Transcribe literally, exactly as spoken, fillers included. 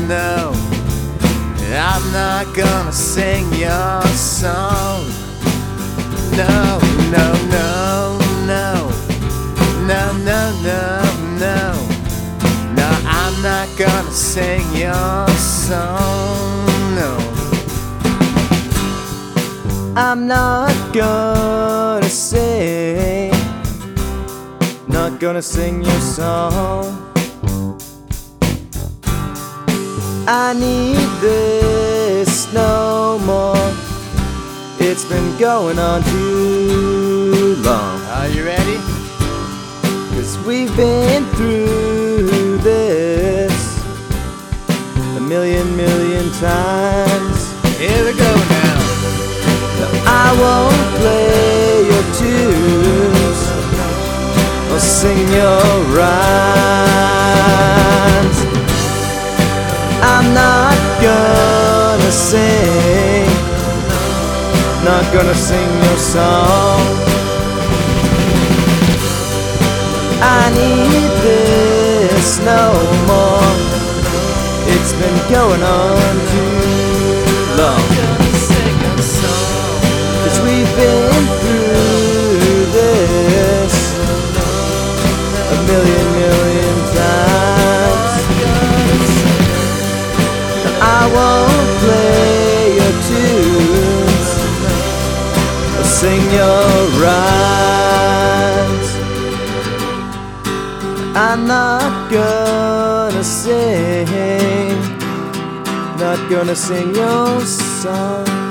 no, I'm not gonna sing your song. No, no, no, no, no, no, no, no. No, I'm not gonna sing your song. No, I'm not gonna sing, not gonna sing your song. I need this no more. It's been going on too long. Are you ready? 'Cause we've been through this a million, million times. Here we go now. No, I won't play your tunes or sing your rhymes. I'm not gonna sing, not gonna sing your song. I need this no more. It's been going on too long. 'Cause we've been through this a million, million times. I won't play your tunes or sing your rhymes. I'm not gonna sing, not gonna sing your song.